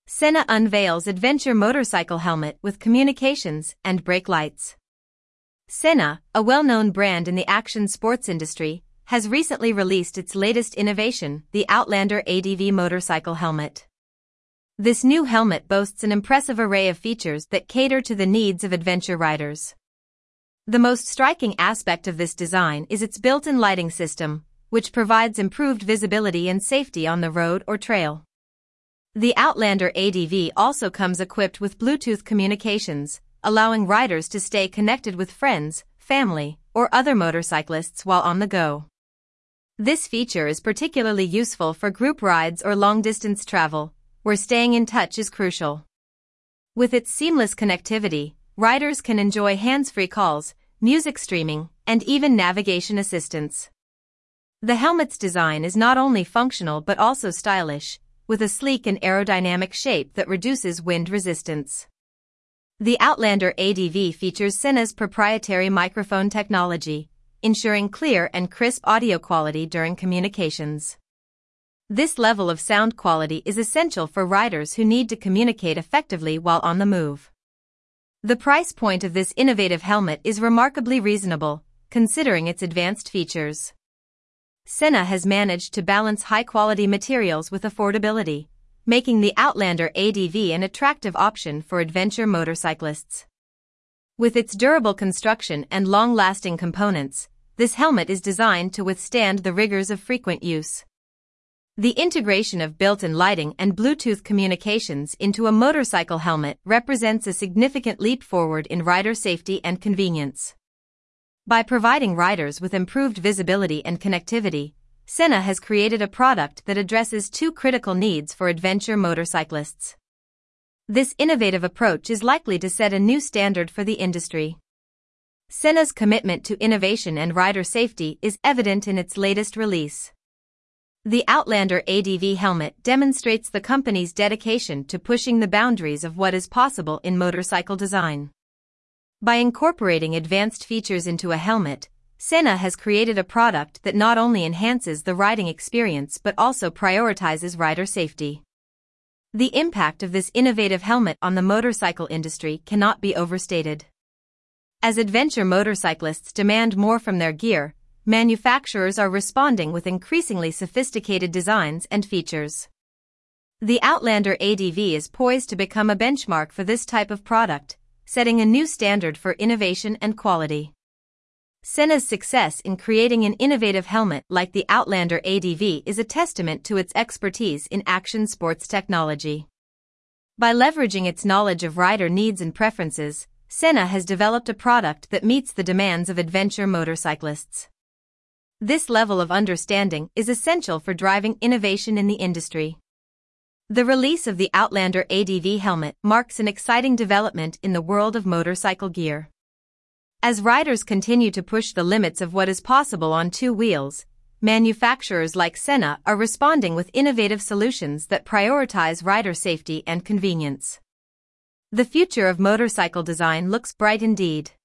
Sena unveils adventure motorcycle helmet with communications and brake lights. Sena, a well-known brand in the action sports industry, has recently released its latest innovation, the Outlander ADV motorcycle helmet. This new helmet boasts an impressive array of features that cater to the needs of adventure riders. The most striking aspect of this design is its built-in lighting system, which provides improved visibility and safety on the road or trail. The Outlander ADV also comes equipped with Bluetooth communications, allowing riders to stay connected with friends, family, or other motorcyclists while on the go. This feature is particularly useful for group rides or long-distance travel, where staying in touch is crucial. With its seamless connectivity, riders can enjoy hands-free calls, music streaming, and even navigation assistance. The helmet's design is not only functional but also stylish, with a sleek and aerodynamic shape that reduces wind resistance. The Outlander ADV features Sena's proprietary microphone technology, ensuring clear and crisp audio quality during communications. This level of sound quality is essential for riders who need to communicate effectively while on the move. The price point of this innovative helmet is remarkably reasonable, considering its advanced features. Sena has managed to balance high-quality materials with affordability, making the Outlander ADV an attractive option for adventure motorcyclists. With its durable construction and long-lasting components, this helmet is designed to withstand the rigors of frequent use. The integration of built-in lighting and Bluetooth communications into a motorcycle helmet represents a significant leap forward in rider safety and convenience. By providing riders with improved visibility and connectivity, Sena has created a product that addresses two critical needs for adventure motorcyclists. This innovative approach is likely to set a new standard for the industry. Sena's commitment to innovation and rider safety is evident in its latest release. The Outlander ADV helmet demonstrates the company's dedication to pushing the boundaries of what is possible in motorcycle design. By incorporating advanced features into a helmet, Sena has created a product that not only enhances the riding experience but also prioritizes rider safety. The impact of this innovative helmet on the motorcycle industry cannot be overstated. As adventure motorcyclists demand more from their gear, manufacturers are responding with increasingly sophisticated designs and features. The Outlander ADV is poised to become a benchmark for this type of product, setting a new standard for innovation and quality. Sena's success in creating an innovative helmet like the Outlander ADV is a testament to its expertise in action sports technology. By leveraging its knowledge of rider needs and preferences, Sena has developed a product that meets the demands of adventure motorcyclists. This level of understanding is essential for driving innovation in the industry. The release of the Outlander ADV helmet marks an exciting development in the world of motorcycle gear. As riders continue to push the limits of what is possible on two wheels, manufacturers like Sena are responding with innovative solutions that prioritize rider safety and convenience. The future of motorcycle design looks bright indeed.